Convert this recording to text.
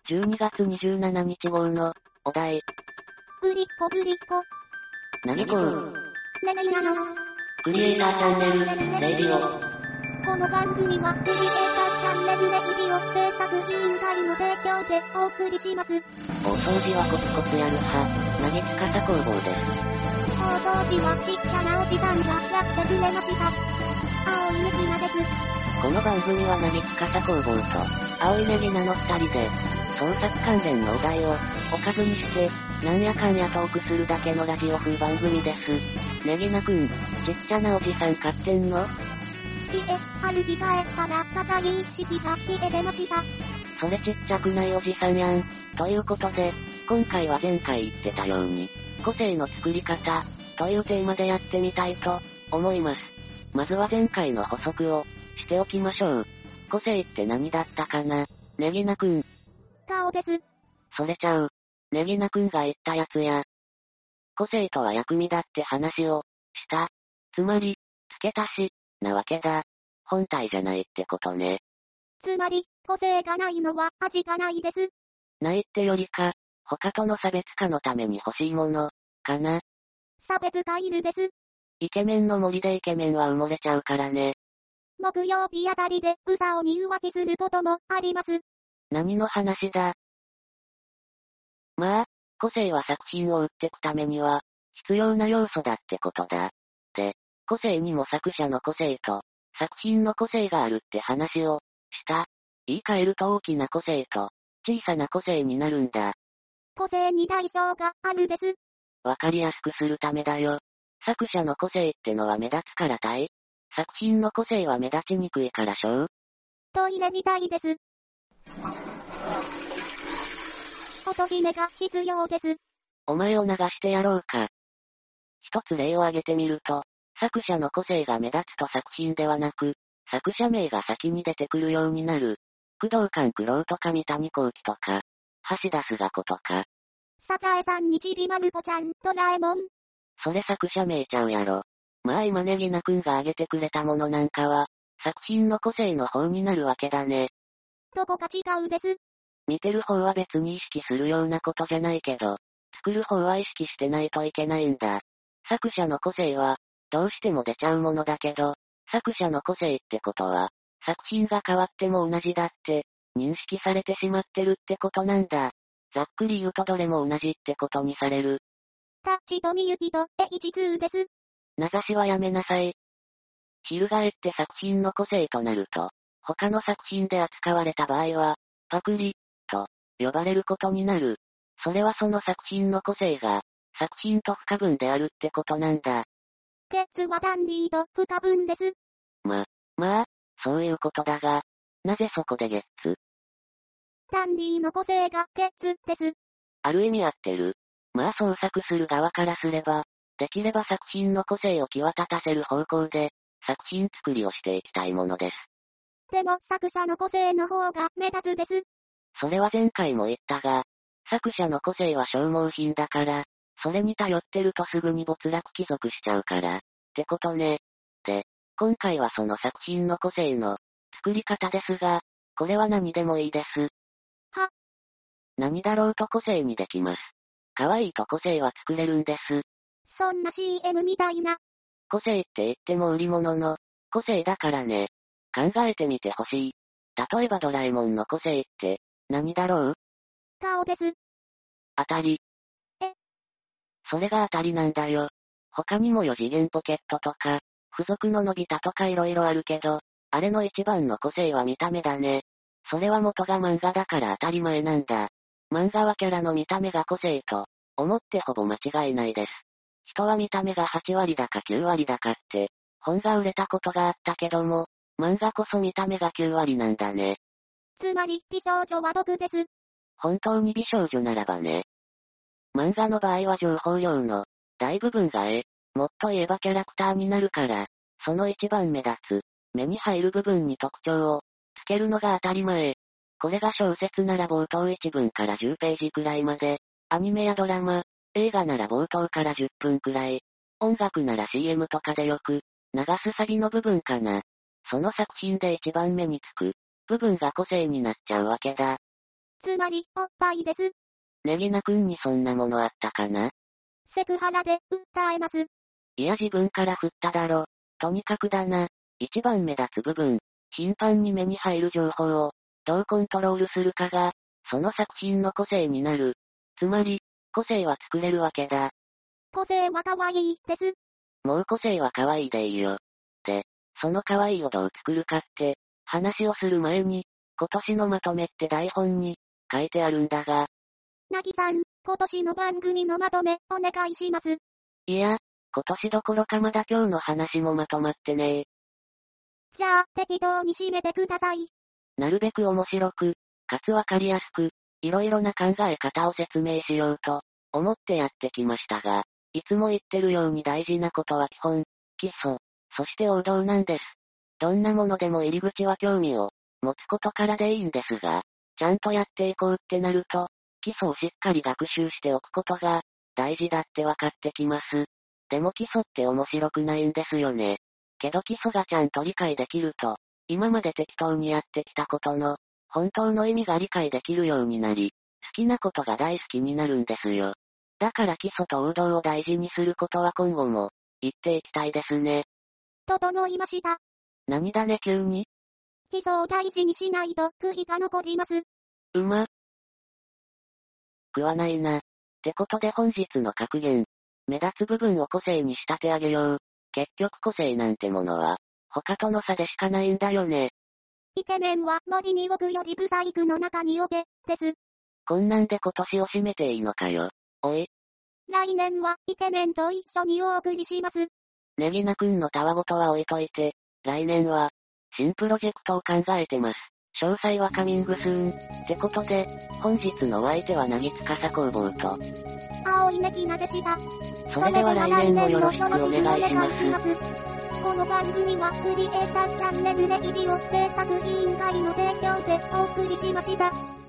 12月27日号の、お題。 ぶりっこぶりっこ。 何こう。 ねねなの。 クリエイターチャンネル、レイディオ。 この番組はクリエイターチャンネルレイディオ制作委員会の提供でお送りします。 大掃除はコツコツやる派、なぎつかさ工房です。 大掃除はちっちゃなおじさんがやってくれました。青いネギナです。 この番組はなぎつかさ工房と、青いネギナの二人で、創作関連のお題を、おかずにして、なんやかんやトークするだけのラジオ風番組です。ネギナくん、ちっちゃなおじさん飼ってんの？ いえ、春日帰ったら飾り一式が消えてました。 それちっちゃくないおじさんやん。ということで、今回は前回言ってたように、個性の作り方、というテーマでやってみたいと、思います。まずは前回の補足を、しておきましょう。個性って何だったかな？ネギナくん。 顔です。 それちゃう。ネギナくんが言ったやつや。個性とは薬味だって話を、した。つまり、付け足し、なわけだ。本体じゃないってことね。 つまり、個性がないのは味がないです。 ないってよりか、他との差別化のために欲しいもの、かな。 差別化いるです。 イケメンの森でイケメンは埋もれちゃうからね。 木曜日あたりでうさおに浮気することもあります。 何の話だ？まあ、個性は作品を売ってくためには、必要な要素だってことだ。で、個性にも作者の個性と、作品の個性があるって話を、した。言い換えると大きな個性と、小さな個性になるんだ。 個性に対象があるです。 わかりやすくするためだよ。作者の個性ってのは目立つから対。作品の個性は目立ちにくいからしょう。 トイレみたいです。乙姫が必要です。 お前を流してやろうか。一つ例を挙げてみると、作者の個性が目立つと作品ではなく、作者名が先に出てくるようになる。工藤官九郎とか三谷幸喜とか、橋田壽賀子とか。 サザエさんにちびまる子ちゃん、ドラえもん。 それ作者名ちゃうやろ。まあ今ネギナくんが挙げてくれたものなんかは、作品の個性の方になるわけだね。 どこか違うです。 見てる方は別に意識するようなことじゃないけど、作る方は意識してないといけないんだ。作者の個性は、どうしても出ちゃうものだけど、作者の個性ってことは、作品が変わっても同じだって、認識されてしまってるってことなんだ。ざっくり言うとどれも同じってことにされる。 タッチとみゆきとH2です。 名指しはやめなさい。翻って作品の個性となると、他の作品で扱われた場合は、パクリ、と、呼ばれることになる。それはその作品の個性が、作品と不可分であるってことなんだ。 ケツはダンディーと不可分です。 まあ、そういうことだが、なぜそこでゲッツ？ ダンディーの個性がケツです。 ある意味合ってる。まあ創作する側からすれば、できれば作品の個性を際立たせる方向で、作品作りをしていきたいものです。 でも作者の個性の方が目立つです。 それは前回も言ったが、作者の個性は消耗品だから、それに頼ってるとすぐに没落帰属しちゃうから、ってことね。で、今回はその作品の個性の作り方ですが、これは何でもいいです。 は？ 何だろうと個性にできます。可愛いと個性は作れるんです。 そんな CM みたいな。 個性って言っても売り物の、個性だからね。考えてみてほしい。例えばドラえもんの個性って、何だろう？ 顔です。 当たり。それが当たりなんだよ。他にも4次元ポケットとか、付属ののび太とか色々あるけど、あれの一番の個性は見た目だね。それは元が漫画だから当たり前なんだ。漫画はキャラの見た目が個性と、思ってほぼ間違いないです。人は見た目が8割だか9割だかって、本が売れたことがあったけども、漫画こそ見た目が9割なんだね。 つまり美少女は毒です。 本当に美少女ならばね。漫画の場合は情報量の大部分がもっと言えばキャラクターになるから、その一番目立つ、目に入る部分に特徴をつけるのが当たり前。これが小説なら冒頭1文から10ページくらいまで、アニメやドラマ、映画なら冒頭から10分くらい、音楽なら CM とかでよく流すサビの部分かな。その作品で一番目につく部分が個性になっちゃうわけだ。 つまり、おっぱいです。 ネギナくんにそんなものあったかな？ セクハラで、訴えます。 いや自分から振っただろ。とにかくだな。一番目立つ部分、頻繁に目に入る情報を、どうコントロールするかが、その作品の個性になる。つまり、個性は作れるわけだ。 個性は可愛いです。 もう個性は可愛いでいいよ。で、その可愛いをどう作るかって、話をする前に、今年のまとめって台本に、書いてあるんだが。 なぎさん、今年の番組のまとめ、お願いします。 いや、今年どころかまだ今日の話もまとまってねえ。 じゃあ、適当に締めてください。 なるべく面白く、かつわかりやすく、いろいろな考え方を説明しようと、思ってやってきましたが、いつも言ってるように大事なことは基本、基礎、そして王道なんです。どんなものでも入り口は興味を持つことからでいいんですが、ちゃんとやっていこうってなると、基礎をしっかり学習しておくことが、大事だって分かってきます。でも基礎って面白くないんですよね。けど基礎がちゃんと理解できると、今まで適当にやってきたことの、本当の意味が理解できるようになり、好きなことが大好きになるんですよ。だから基礎と王道を大事にすることは今後も、言っていきたいですね。 整いました。 何だね急に？ 基礎を大事にしないと悔いが残ります。 食わないな。ってことで本日の格言。目立つ部分を個性に仕立て上げよう。結局個性なんてものは、他との差でしかないんだよね。 イケメンは森に置くよりブサイクの中に置け、です。 こんなんで今年を締めていいのかよ。おい。 来年はイケメンと一緒にお送りします。 ネギナくんのたわごとは置いといて、来年は、新プロジェクトを考えてます。詳細はカミングスーン。ってことで、本日のお相手はなぎつかさ工房と、 青いネギナでした。 それでは来年もよろしくお願いします。 この番組はクリエイターチャンネルレイディオ制作委員会の提供でお送りしました。